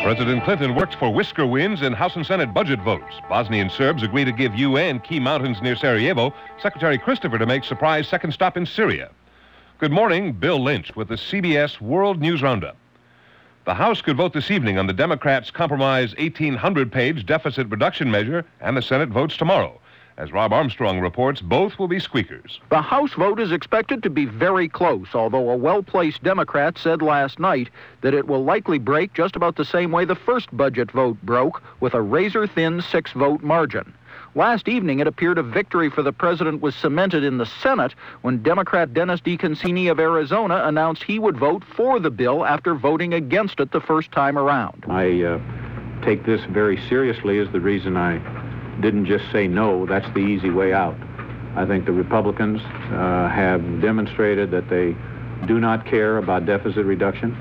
President Clinton worked for whisker wins in House and Senate budget votes. Bosnian Serbs agree to give UN key mountains near Sarajevo. Secretary Christopher to make surprise second stop in Syria. Good morning, Bill Lynch with the CBS World News Roundup. The House could vote this evening on the Democrats' compromise 1,800-page deficit reduction measure, and the Senate votes tomorrow. As Rob Armstrong reports, both will be squeakers. The House vote is expected to be very close, although a well-placed Democrat said last night that it will likely break just about the same way the first budget vote broke, with a razor-thin 6-vote margin. Last evening, it appeared a victory for the president was cemented in the Senate when Democrat Dennis DeConcini of Arizona announced he would vote for the bill after voting against it the first time around. I take this very seriously as the reason I didn't just say no. That's the easy way out. I think the Republicans have demonstrated that they do not care about deficit reduction.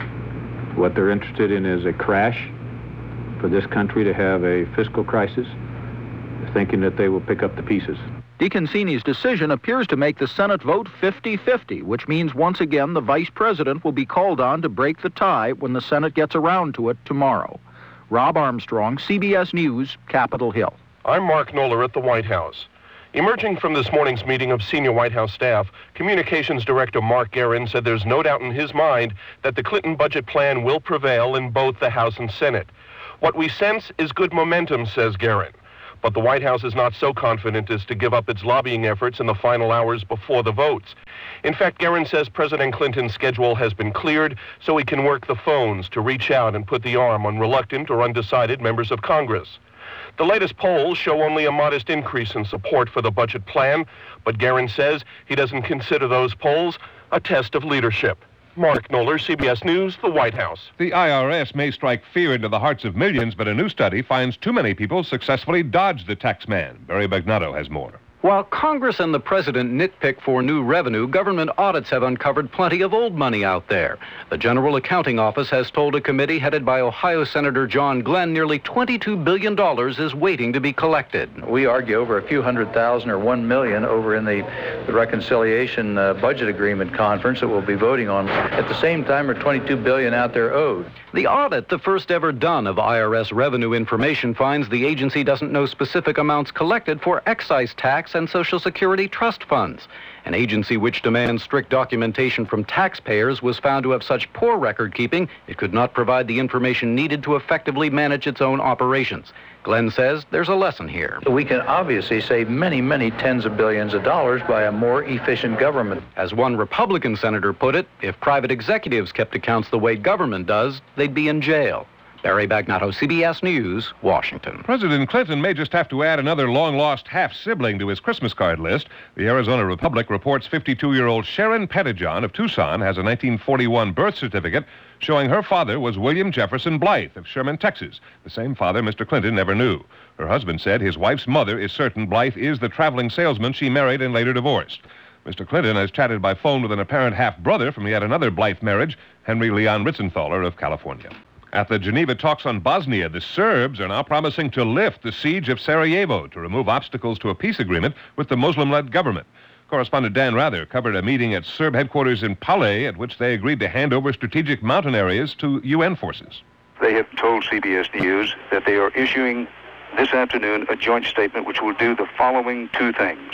What they're interested in is a crash for this country to have a fiscal crisis, thinking that they will pick up the pieces. DeConcini's decision appears to make the Senate vote 50-50, which means once again the vice president will be called on to break the tie when the Senate gets around to it tomorrow. Rob Armstrong, CBS News, Capitol Hill. I'm Mark Knoller at the White House. Emerging from this morning's meeting of senior White House staff, Communications Director Mark Guerin said there's no doubt in his mind that the Clinton budget plan will prevail in both the House and Senate. What we sense is good momentum, says Guerin. But the White House is not so confident as to give up its lobbying efforts in the final hours before the votes. In fact, Guerin says President Clinton's schedule has been cleared so he can work the phones to reach out and put the arm on reluctant or undecided members of Congress. The latest polls show only a modest increase in support for the budget plan, but Guerin says he doesn't consider those polls a test of leadership. Mark Knoller, CBS News, the White House. The IRS may strike fear into the hearts of millions, but a new study finds too many people successfully dodge the tax man. Barry Bagnato has more. While Congress and the president nitpick for new revenue, government audits have uncovered plenty of old money out there. The General Accounting Office has told a committee headed by Ohio Senator John Glenn nearly $22 billion is waiting to be collected. We argue over a few $100,000 or $1 million over in the reconciliation budget agreement conference that we'll be voting on. At the same time, are $22 billion out there owed. The audit, the first ever done of IRS revenue information, finds the agency doesn't know specific amounts collected for excise tax and Social Security trust funds. An agency which demands strict documentation from taxpayers was found to have such poor record keeping it could not provide the information needed to effectively manage its own operations. Glenn says there's a lesson here. We can obviously save many, many tens of billions of dollars by a more efficient government. As one Republican senator put it, if private executives kept accounts the way government does, they'd be in jail. Barry Bagnato, CBS News, Washington. President Clinton may just have to add another long-lost half-sibling to his Christmas card list. The Arizona Republic reports 52-year-old Sharon Pettijohn of Tucson has a 1941 birth certificate showing her father was William Jefferson Blythe of Sherman, Texas, the same father Mr. Clinton never knew. Her husband said his wife's mother is certain Blythe is the traveling salesman she married and later divorced. Mr. Clinton has chatted by phone with an apparent half-brother from yet another Blythe marriage, Henry Leon Ritzenthaler of California. At the Geneva talks on Bosnia, the Serbs are now promising to lift the siege of Sarajevo to remove obstacles to a peace agreement with the Muslim-led government. Correspondent Dan Rather covered a meeting at Serb headquarters in Pale at which they agreed to hand over strategic mountain areas to UN forces. They have told CBS News that they are issuing this afternoon a joint statement which will do the following two things.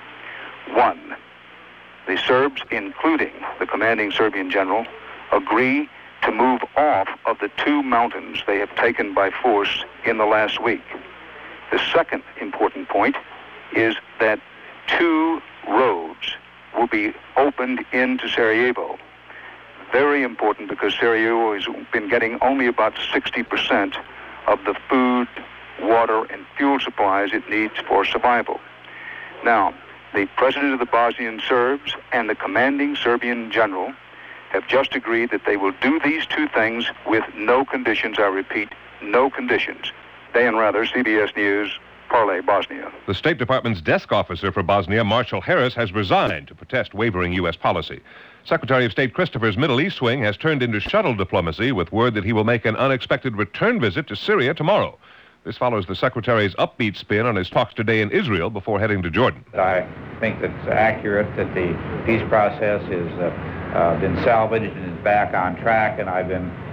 One, the Serbs, including the commanding Serbian general, agree to move off of the two mountains they have taken by force in the last week. The second important point is that two roads will be opened into Sarajevo. Very important because Sarajevo has been getting only about 60% of the food, water, and fuel supplies it needs for survival. Now, the president of the Bosnian Serbs and the commanding Serbian general have just agreed that they will do these two things with no conditions. I repeat, no conditions. Dan Rather, CBS News, Pale, Bosnia. The State Department's desk officer for Bosnia, Marshall Harris, has resigned to protest wavering U.S. policy. Secretary of State Christopher's Middle East swing has turned into shuttle diplomacy with word that he will make an unexpected return visit to Syria tomorrow. This follows the Secretary's upbeat spin on his talks today in Israel before heading to Jordan. I think that's accurate that the peace process has been salvaged and is back on track, and I've been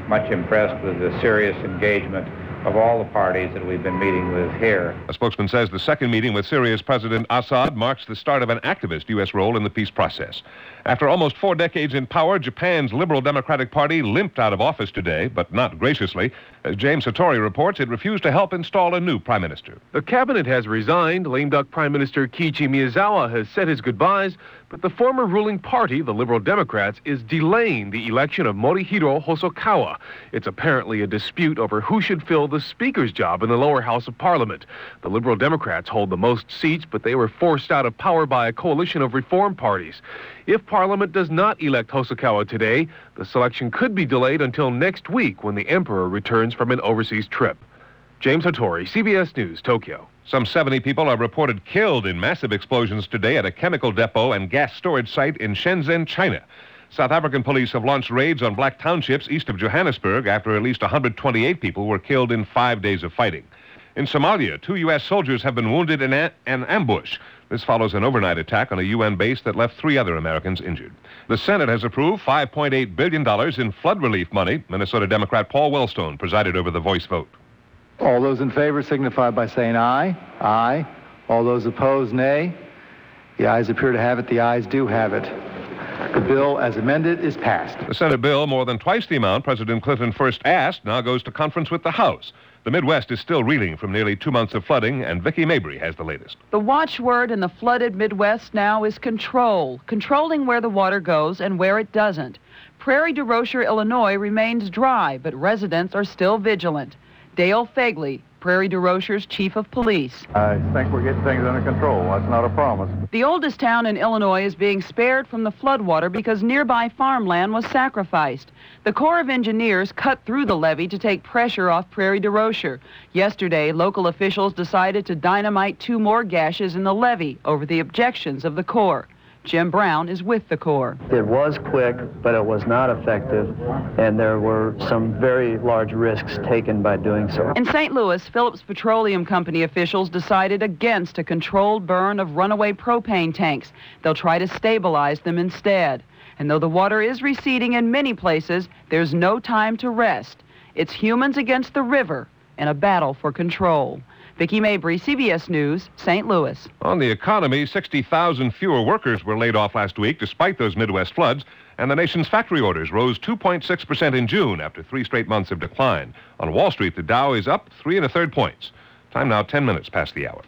much impressed with the serious engagement of all the parties that we've been meeting with here. A spokesman says the second meeting with Syria's President Assad marks the start of an activist U.S. role in the peace process. After almost 4 decades in power, Japan's Liberal Democratic Party limped out of office today, but not graciously. As James Hattori reports, it refused to help install a new prime minister. The cabinet has resigned. Lame duck Prime Minister Kiichi Miyazawa has said his goodbyes, but the former ruling party, the Liberal Democrats, is delaying the election of Morihiro Hosokawa. It's apparently a dispute over who should fill the Speaker's job in the lower house of Parliament. The Liberal Democrats hold the most seats, but they were forced out of power by a coalition of reform parties. If Parliament does not elect Hosokawa today, the selection could be delayed until next week when the Emperor returns from an overseas trip. James Hattori, CBS News, Tokyo. Some 70 people are reported killed in massive explosions today at a chemical depot and gas storage site in Shenzhen, China. South African police have launched raids on black townships east of Johannesburg after at least 128 people were killed in 5 days of fighting. In Somalia, 2 U.S. soldiers have been wounded in an ambush. This follows an overnight attack on a UN base that left 3 other Americans injured. The Senate has approved $5.8 billion in flood relief money. Minnesota Democrat Paul Wellstone presided over the voice vote. All those in favor signify by saying aye. Aye. All those opposed, nay. The ayes appear to have it. The ayes do have it. The bill, as amended, is passed. The Senate bill, more than twice the amount President Clinton first asked, now goes to conference with the House. The Midwest is still reeling from nearly 2 months of flooding, and Vicki Mabry has the latest. The watchword in the flooded Midwest now is control, controlling where the water goes and where it doesn't. Prairie du Rocher, Illinois remains dry, but residents are still vigilant. Dale Fegley, Prairie du Rocher's chief of police. I think we're getting things under control. That's not a promise. The oldest town in Illinois is being spared from the floodwater because nearby farmland was sacrificed. The Corps of Engineers cut through the levee to take pressure off Prairie du Rocher. Yesterday, local officials decided to dynamite 2 more gashes in the levee over the objections of the Corps. Jim Brown is with the Corps. It was quick, but it was not effective, and there were some very large risks taken by doing so. In St. Louis, Phillips Petroleum Company officials decided against a controlled burn of runaway propane tanks. They'll try to stabilize them instead. And though the water is receding in many places, there's no time to rest. It's humans against the river in a battle for control. Vicki Mabry, CBS News, St. Louis. On the economy, 60,000 fewer workers were laid off last week despite those Midwest floods, and the nation's factory orders rose 2.6% in June after 3 straight months of decline. On Wall Street, the Dow is up 3 1/3 points. Time now 10 minutes past the hour.